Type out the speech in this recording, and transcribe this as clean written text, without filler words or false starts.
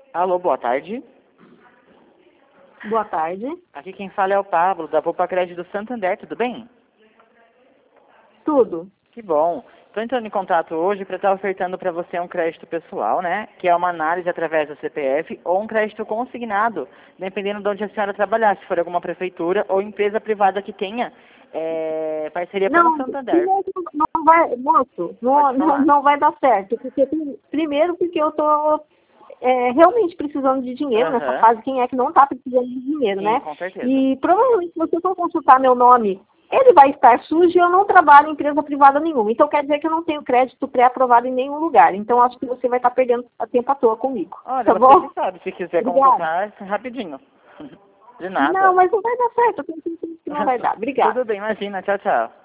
Alô, boa tarde. Boa tarde. Aqui quem fala é o Pablo, da Poupa Crédito do Santander, tudo bem? Tudo. Que bom. Estou entrando em contato hoje para estar ofertando para você um crédito pessoal, né? Que é uma análise através do CPF ou um crédito consignado, dependendo de onde a senhora trabalhar, se for alguma prefeitura ou empresa privada que tenha parceria com o Santander. Não vai, moço, não vai dar certo. Porque, primeiro porque eu estou realmente precisando de dinheiro nessa fase. Quem é que não está precisando de dinheiro, Sim, né? com certeza. E provavelmente se você for consultar meu nome, ele vai estar sujo e eu não trabalho em empresa privada nenhuma. Então quer dizer que eu não tenho crédito pré-aprovado em nenhum lugar. Então acho que você vai estar perdendo tempo à toa comigo. Olha, Tá você bom? que sabe, se quiser Obrigada. consultar, rapidinho. De nada. Não, mas não vai dar certo. Eu tenho certeza que não vai dar. Obrigada. Tudo bem, imagina. Tchau, tchau.